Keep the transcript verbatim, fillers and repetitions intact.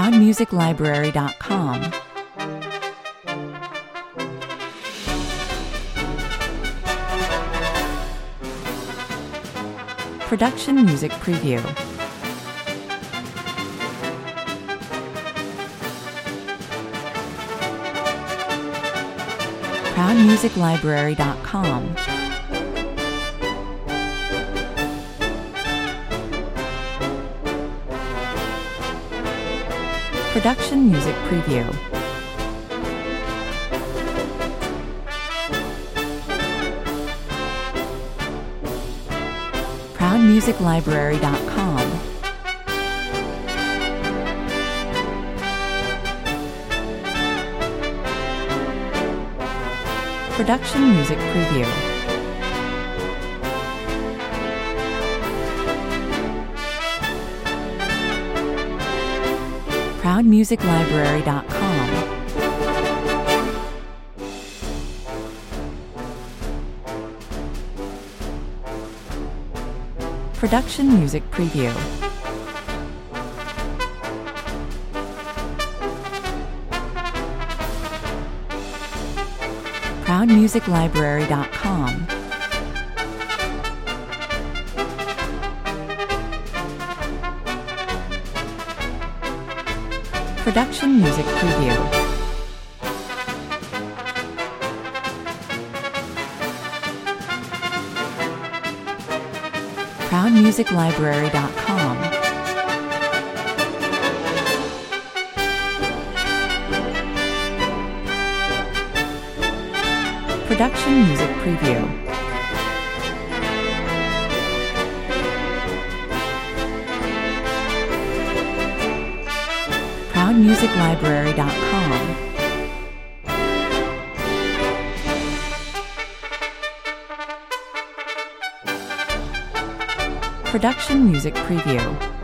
proud music library dot com. Production Music Preview. proud music library dot com. Production Music Preview. proud music library dot com. Production Music Preview. proud music library dot com. Production Music Preview. proud music library dot com. Production Music Preview. proud music library dot com. Production Music Preview. proud music library dot com. Production Music Preview.